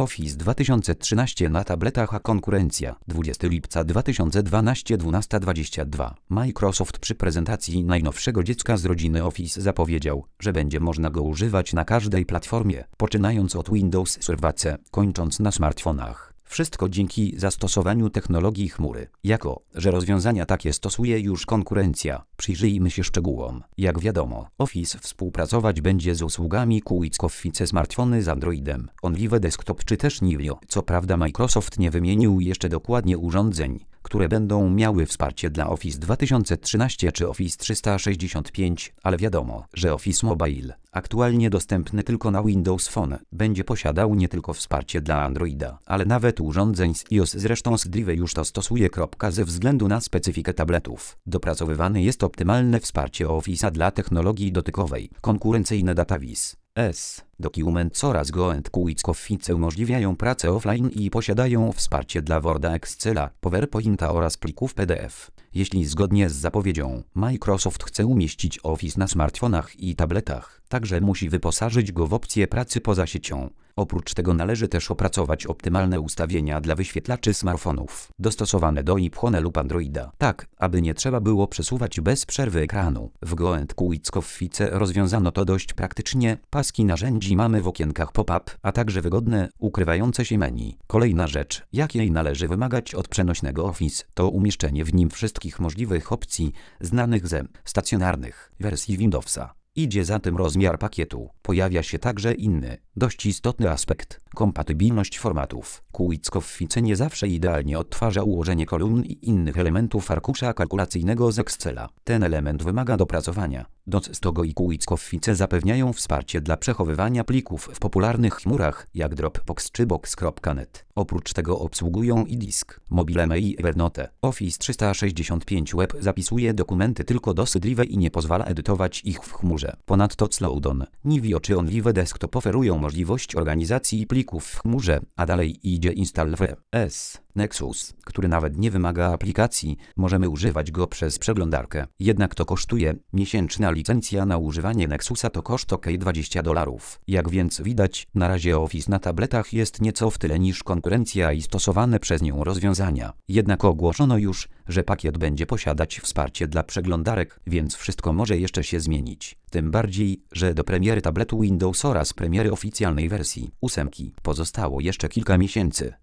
Office 2013 na tabletach a konkurencja. 20 lipca 2012 12:22. Microsoft przy prezentacji najnowszego dziecka z rodziny Office zapowiedział, że będzie można go używać na każdej platformie, poczynając od Windows Server C, kończąc na smartfonach. Wszystko dzięki zastosowaniu technologii chmury. Jako, że rozwiązania takie stosuje już konkurencja, przyjrzyjmy się szczegółom. Jak wiadomo, Office współpracować będzie z usługami QuickOffice Office smartfony z Androidem, OnLive Desktop czy też Nivio. Co prawda Microsoft nie wymienił jeszcze dokładnie urządzeń, które będą miały wsparcie dla Office 2013 czy Office 365, ale wiadomo, że Office Mobile, aktualnie dostępny tylko na Windows Phone, będzie posiadał nie tylko wsparcie dla Androida, ale nawet urządzeń z iOS. Zresztą Scrive już to stosuje. Ze względu na specyfikę tabletów, dopracowywane jest optymalne wsparcie Office'a dla technologii dotykowej. Konkurencyjne Datavis, Documents oraz QuickOffice Office umożliwiają pracę offline i posiadają wsparcie dla Worda, Excela, PowerPointa oraz plików PDF. Jeśli zgodnie z zapowiedzią Microsoft chce umieścić Office na smartfonach i tabletach, także musi wyposażyć go w opcję pracy poza siecią. Oprócz tego należy też opracować optymalne ustawienia dla wyświetlaczy smartfonów, dostosowane do iPhone'a lub Androida, tak, aby nie trzeba było przesuwać bez przerwy ekranu. W QuickOffice Office rozwiązano to dość praktycznie. Paski narzędzi mamy w okienkach pop-up, a także wygodne, ukrywające się menu. Kolejna rzecz, jakiej należy wymagać od przenośnego Office, to umieszczenie w nim wszystkich możliwych opcji znanych ze stacjonarnych wersji Windowsa. Idzie za tym rozmiar pakietu. Pojawia się także inny, dość istotny aspekt – kompatybilność formatów. QuickOffice Office nie zawsze idealnie odtwarza ułożenie kolumn i innych elementów arkusza kalkulacyjnego z Excela. Ten element wymaga dopracowania. Docestogo i QuickOffice Office zapewniają wsparcie dla przechowywania plików w popularnych chmurach jak Dropbox czy Box.net. Oprócz tego obsługują i Disk, Mobile i Evernote. Office 365 Web zapisuje dokumenty tylko do Scrive i nie pozwala edytować ich w chmurze. Ponadto Slowdon, Nivio czy OnLive Desktop oferują możliwość organizacji plików w chmurze, a dalej idzie install Nexus, który nawet nie wymaga aplikacji, możemy używać go przez przeglądarkę. Jednak to kosztuje. Miesięczna licencja na używanie Nexusa to koszt ok $20. Jak więc widać, na razie Office na tabletach jest nieco w tyle niż konkurencja i stosowane przez nią rozwiązania. Jednak ogłoszono już, że pakiet będzie posiadać wsparcie dla przeglądarek, więc wszystko może jeszcze się zmienić. Tym bardziej, że do premiery tabletu Windows oraz premiery oficjalnej wersji 8 pozostało jeszcze kilka miesięcy.